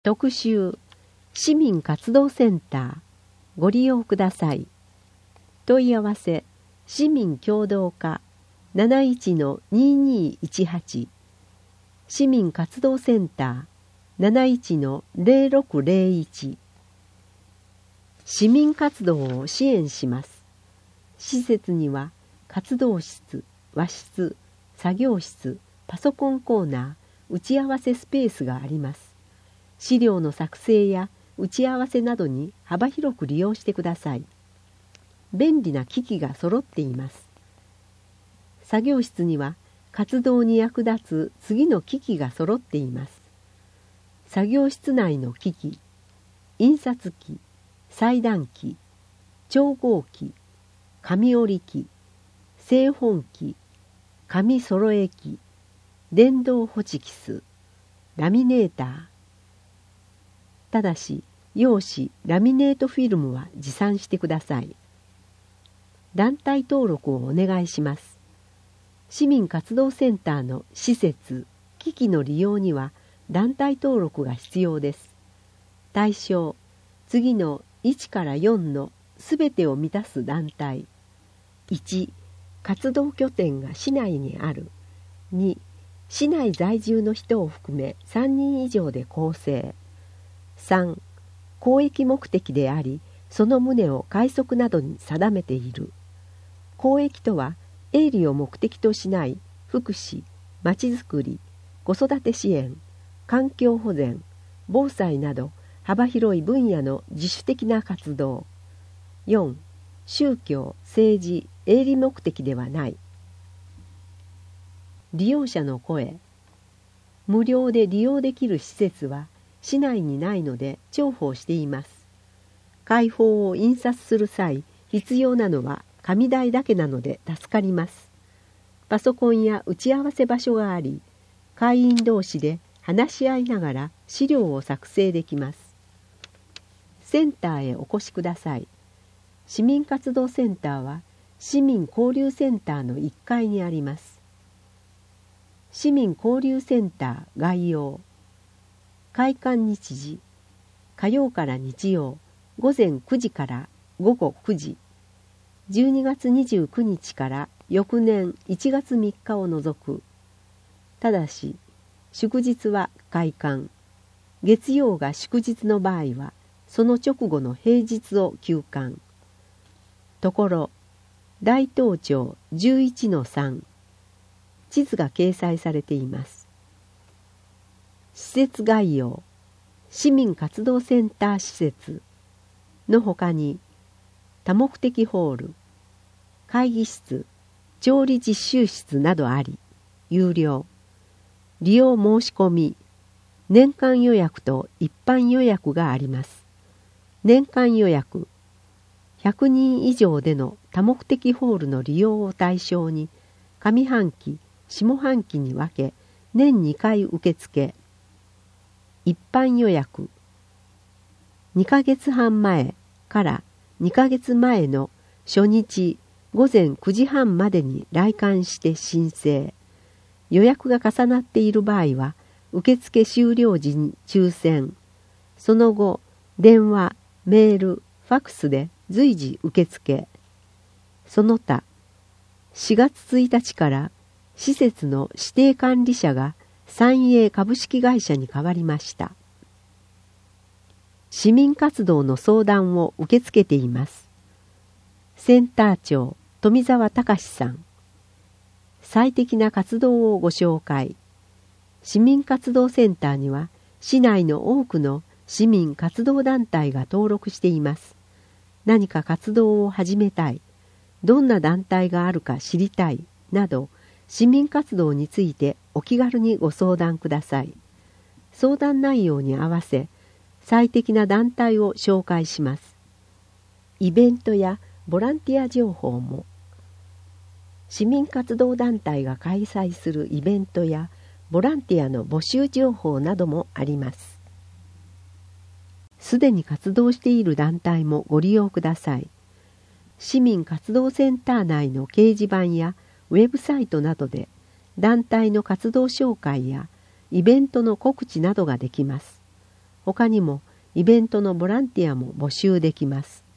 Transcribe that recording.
特集市民活動センターご利用ください。問い合わせ市民協働課 71-2218 市民活動センター 71-0601 市民活動を支援します。施設には活動室、和室、作業室、パソコンコーナー、打ち合わせスペースがあります。資料の作成や打ち合わせなどに幅広く利用してください。便利な機器が揃っています。作業室には活動に役立つ次の機器が揃っています。作業室内の機器、印刷機、裁断機、調合機、紙折り機、製本機、紙揃え機、電動ホチキス、ラミネーター。ただし、用紙、ラミネートフィルムは持参してください。団体登録をお願いします。市民活動センターの施設、機器の利用には団体登録が必要です。対象、次の1から4のすべてを満たす団体。1、活動拠点が市内にある。2、市内在住の人を含め3人以上で構成。3、公益目的であり、その旨を快速などに定めている。公益とは、営利を目的としない福祉、まちづくり、子育て支援、環境保全、防災など幅広い分野の自主的な活動。4、宗教、政治、営利目的ではない。利用者の声。無料で利用できる施設は市内にないので重宝しています。会報を印刷する際、必要なのは紙代だけなので助かります。パソコンや打ち合わせ場所があり、会員同士で話し合いながら資料を作成できます。センターへお越しください。市民活動センターは市民交流センターの1階にあります。市民交流センター概要。開館日時、火曜から日曜、午前9時から午後9時、12月29日から翌年1月3日を除く。ただし、祝日は開館。月曜が祝日の場合は、その直後の平日を休館。ところ、大東町 11-3。地図が掲載されています。施設概要。市民活動センター施設のほかに、多目的ホール、会議室、調理実習室などあり、有料。利用申し込み、年間予約と一般予約があります。年間予約、100人以上での多目的ホールの利用を対象に、上半期、下半期に分け、年2回受付。一般予約、2ヶ月半前から2ヶ月前の初日午前9時半までに来館して申請。予約が重なっている場合は、受付終了時に抽選。その後、電話、メール、ファクスで随時受付。その他、4月1日から施設の指定管理者が三栄株式会社に変わりました。市民活動の相談を受け付けています。センター長、富澤隆さん。最適な活動をご紹介。市民活動センターには、市内の多くの市民活動団体が登録しています。何か活動を始めたい、どんな団体があるか知りたい、など、市民活動についてお気軽にご相談ください。相談内容に合わせ、最適な団体を紹介します。イベントやボランティア情報も。市民活動団体が開催するイベントやボランティアの募集情報などもあります。すでに活動している団体もご利用ください。市民活動センター内の掲示板やウェブサイトなどで団体の活動紹介やイベントの告知などができます。 他にもイベントのボランティアも募集できます。